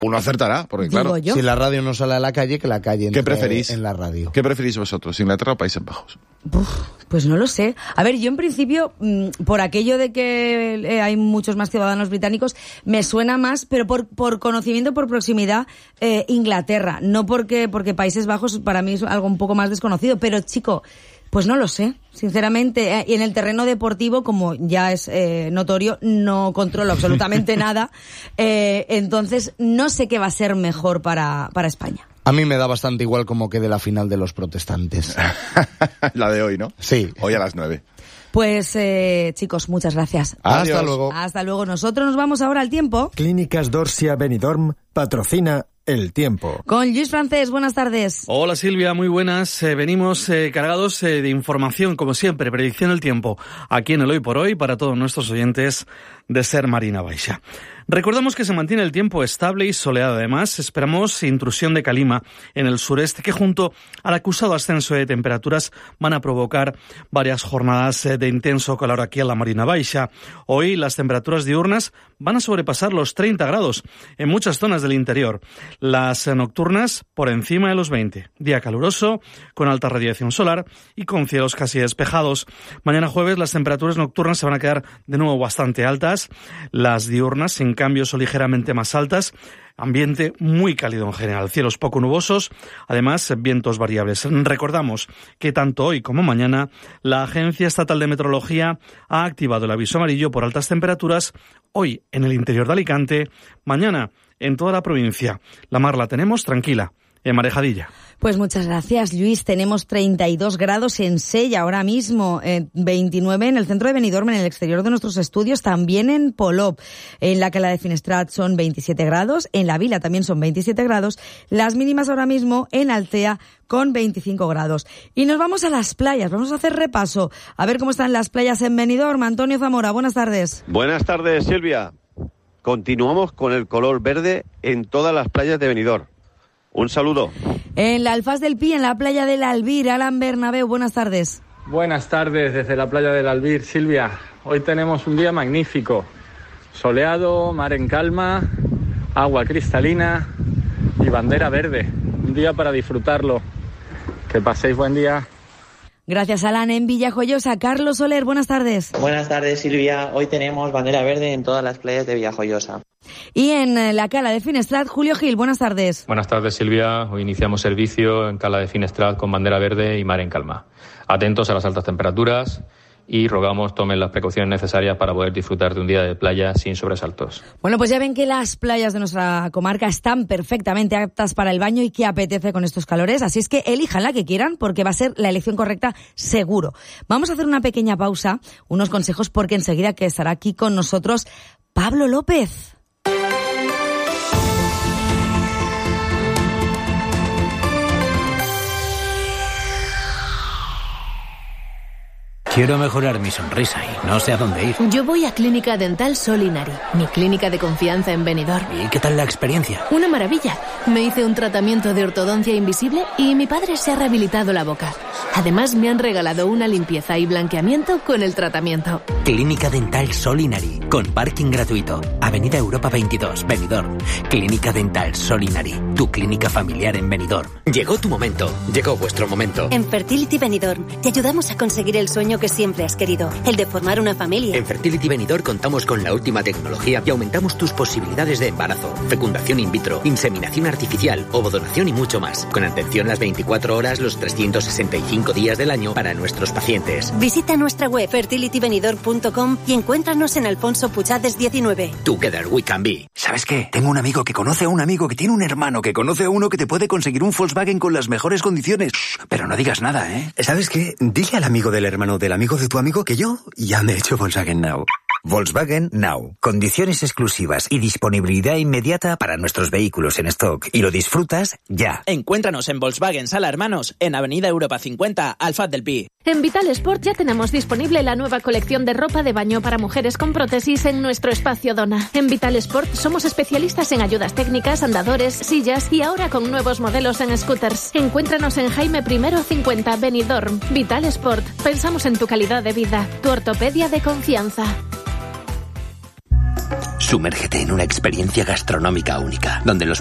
Uno acertará, porque claro, si la radio no sale a la calle, que la calle entre en la radio. ¿Qué preferís vosotros, Inglaterra o Países Bajos? Pues no lo sé. A ver, yo en principio, por aquello de que hay muchos más ciudadanos británicos, me suena más, pero por conocimiento, por proximidad, Inglaterra. No porque Países Bajos para mí es algo un poco más desconocido, pero chico, pues no lo sé, sinceramente. Y en el terreno deportivo, como ya es notorio, no controlo absolutamente nada. Entonces, no sé qué va a ser mejor para España. A mí me da bastante igual como quede la final de los protestantes. La de hoy, ¿no? Sí. Hoy a las 9. Pues, chicos, muchas gracias. Adiós. Hasta luego. Hasta luego. Nosotros nos vamos ahora al tiempo. Clínicas Dorsia Benidorm patrocina el tiempo. Con Luis Francés, buenas tardes. Hola Silvia, muy buenas. Venimos cargados de información, como siempre, predicción del tiempo, aquí en el Hoy por Hoy, para todos nuestros oyentes de Ser Marina Baixa. Recordamos que se mantiene el tiempo estable y soleado. Además, esperamos intrusión de calima en el sureste que, junto al acusado ascenso de temperaturas, van a provocar varias jornadas de intenso calor aquí en la Marina Baixa. Hoy las temperaturas diurnas van a sobrepasar los 30 grados en muchas zonas del interior. Las nocturnas por encima de los 20. Día caluroso, con alta radiación solar y con cielos casi despejados. Mañana jueves las temperaturas nocturnas se van a quedar de nuevo bastante altas. Las diurnas, en cambio, son ligeramente más altas. Ambiente muy cálido en general, cielos poco nubosos, además vientos variables. Recordamos que tanto hoy como mañana la Agencia Estatal de Meteorología ha activado el aviso amarillo por altas temperaturas, hoy en el interior de Alicante, mañana en toda la provincia. La mar la tenemos tranquila, en Marejadilla. Pues muchas gracias, Luis. Tenemos 32 grados en Sella ahora mismo, 29 en el centro de Benidorm, en el exterior de nuestros estudios, también en Polop. En la Cala de Finestrat son 27 grados, en la Vila también son 27 grados, las mínimas ahora mismo en Altea con 25 grados. Y nos vamos a las playas, vamos a hacer repaso, a ver cómo están las playas en Benidorm. Antonio Zamora, buenas tardes. Buenas tardes, Silvia. Continuamos con el color verde en todas las playas de Benidorm. Un saludo. En la Alfaz del Pi, en la playa del Albir, Alan Bernabeu, buenas tardes. Buenas tardes desde la playa del Albir, Silvia. Hoy tenemos un día magnífico. Soleado, mar en calma, agua cristalina y bandera verde. Un día para disfrutarlo. Que paséis buen día. Gracias, Alan. En Villajoyosa, Carlos Soler, buenas tardes. Buenas tardes, Silvia. Hoy tenemos bandera verde en todas las playas de Villajoyosa. Y en la Cala de Finestrat, Julio Gil, buenas tardes. Buenas tardes, Silvia. Hoy iniciamos servicio en Cala de Finestrat con bandera verde y mar en calma. Atentos a las altas temperaturas y rogamos tomen las precauciones necesarias para poder disfrutar de un día de playa sin sobresaltos. Bueno, pues ya ven que las playas de nuestra comarca están perfectamente aptas para el baño y que apetece con estos calores, así es que elijan la que quieran porque va a ser la elección correcta seguro. Vamos a hacer una pequeña pausa, unos consejos, porque enseguida que estará aquí con nosotros Pablo López. Quiero mejorar mi sonrisa y no sé a dónde ir. Yo voy a Clínica Dental Solinari, mi clínica de confianza en Benidorm. ¿Y qué tal la experiencia? Una maravilla. Me hice un tratamiento de ortodoncia invisible y mi padre se ha rehabilitado la boca. Además, me han regalado una limpieza y blanqueamiento con el tratamiento. Clínica Dental Solinari, con parking gratuito. Avenida Europa 22, Benidorm. Clínica Dental Solinari, tu clínica familiar en Benidorm. Llegó tu momento, llegó vuestro momento. En Fertility Benidorm te ayudamos a conseguir el sueño que siempre has querido, el de formar una familia. En Fertility Benidorm contamos con la última tecnología y aumentamos tus posibilidades de embarazo, fecundación in vitro, inseminación artificial, ovodonación y mucho más. Con atención las 24 horas, los 365 días del año para nuestros pacientes. Visita nuestra web fertilitybenidorm.com y encuéntranos en Alfonso Puchades 19. Together we can be. ¿Sabes qué? Tengo un amigo que conoce a un amigo que tiene un hermano que conoce a uno que te puede conseguir un Volkswagen con las mejores condiciones. Pero no digas nada, ¿eh? ¿Sabes qué? Dile al amigo del hermano del amigo de tu amigo que yo ya me he hecho Volkswagen Now. Volkswagen Now. Condiciones exclusivas y disponibilidad inmediata para nuestros vehículos en stock. Y lo disfrutas ya. Encuéntranos en Volkswagen Sala Hermanos, en Avenida Europa 50, Alfaz del Pi. En Vital Sport ya tenemos disponible la nueva colección de ropa de baño para mujeres con prótesis en nuestro espacio Dona. En Vital Sport somos especialistas en ayudas técnicas, andadores, sillas y ahora con nuevos modelos en scooters. Encuéntranos en Jaime I 50, Benidorm. Vital Sport. Pensamos en tu calidad de vida. Tu ortopedia de confianza. Sumérgete en una experiencia gastronómica única, donde los